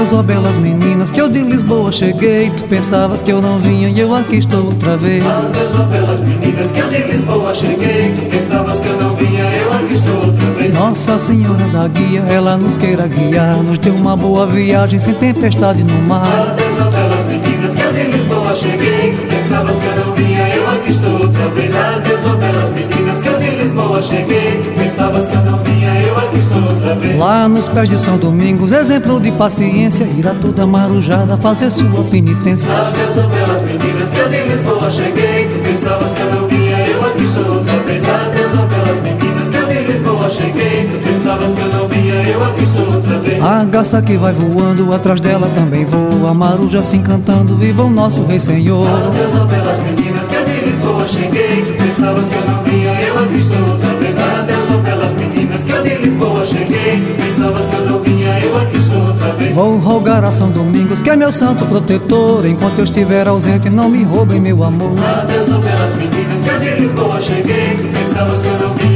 Adeus, ó belas meninas, que eu de Lisboa cheguei. Tu pensavas que eu não vinha e eu aqui estou outra vez. Adeus, ó belas meninas, que eu de Lisboa cheguei. Tu pensavas que eu não vinha, eu aqui estou outra vez. Nossa Senhora da Guia, ela nos queira guiar, nos dê uma boa viagem sem tempestade no mar. Adeus, ó belas meninas, que eu de Lisboa cheguei. Tu pensavas que eu não vinha, eu aqui estou outra vez. Adeus, ó belas meninas, que eu de Lisboa cheguei. Tu pensavas que eu não vinha, eu aqui estou outra vez. Lá nos pés de São Domingos, exemplo de paciência, irá toda marujada fazer sua penitência. Adeus, ó belas meninas, que eu de Lisboa cheguei. Tu pensavas que eu não vinha, eu aqui estou outra vez. Adeus, ó belas meninas, que eu de Lisboa cheguei. Tu pensavas que eu não vinha, eu aqui estou outra vez. A garça que vai voando, atrás dela também voa, a maruja se encantando, viva o nosso Rei Senhor. Adeus, ó belas meninas, que eu de Lisboa cheguei. Tu pensavas que eu não vinha, eu aqui estou outra vez. Adeus, ó belas meninas, que eu de Lisboa cheguei. Tu pensavas que eu não vinha, eu aqui estou outra vez. Vou rogar a São Domingos, que é meu santo protetor, enquanto eu estiver ausente não me roubem meu amor. Adeus, ó belas meninas, que eu de Lisboa cheguei. Tu pensavas que eu não vinha,